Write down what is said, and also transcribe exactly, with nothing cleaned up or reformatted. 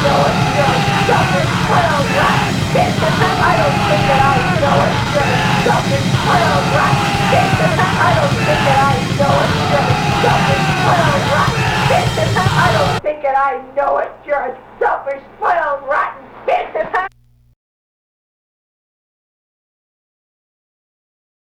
know it. You're a fucking spoiled rat. I don't think that I know it. You're a fucking spoiled rat. I don't think that I know it. You're a fucking spoiled rat. I don't think that I know it. You're a